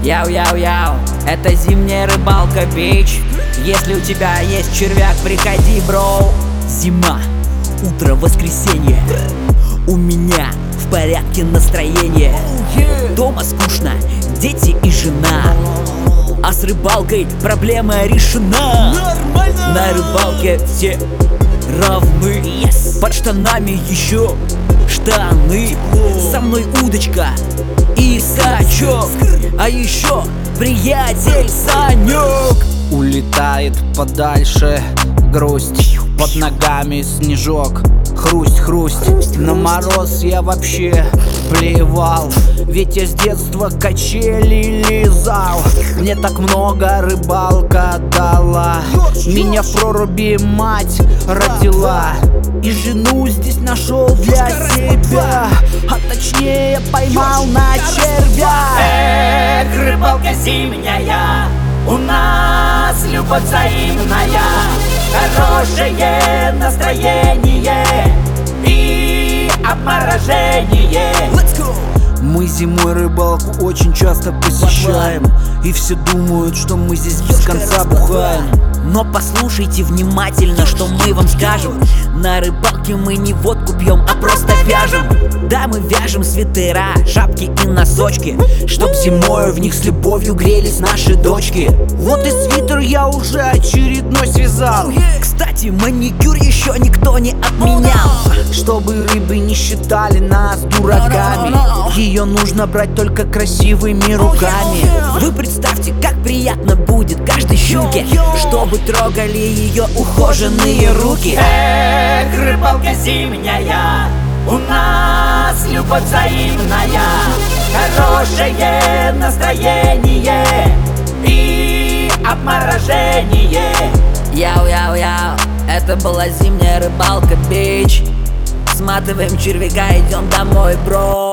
Яу-яу-яу, это зимняя рыбалка, бич. Если у тебя есть червяк, приходи, бро. Зима, утро воскресенье. У меня в порядке настроение. Дома скучно, дети и жена, а с рыбалкой проблема решена. На рыбалке все равны. Под штанами еще штаны. Со мной удочка и сачок, а еще приятель Санек. Улетает подальше грусть, под ногами снежок. Хрусть-хрусть, на мороз я вообще плевал, ведь я с детства качели лизал. Мне так много рыбалка дала, меня в проруби мать родила, и жену здесь нашел для себя, а точнее поймал на червя. Эх, рыбалка зимняя, у нас любовь взаимная, хорошее настроение и обморожение. Мы зимой рыбалку очень часто посещаем, и все думают, что мы здесь без конца бухаем. Но послушайте внимательно, что мы вам скажем. На рыбалке мы не водку пьем, а просто вяжем. Да, мы вяжем свитера, шапки и носочки, чтоб зимою в них с любовью грелись наши дочки. Вот и свитер я уже очередной связал. Кстати, маникюр еще никто не отменял, чтобы рыбы не считали нас дураками. Ее нужно брать только красивыми руками. Вы представьте, как приятно будет каждой щуке, чтобы трогали ее ухоженные руки. Эх, рыбалка зимняя, у нас любовь взаимная, хорошее настроение и обморожение. Яу-яу-яу, это была зимняя рыбалка, бич. Сматываем червяка, идем домой, бро.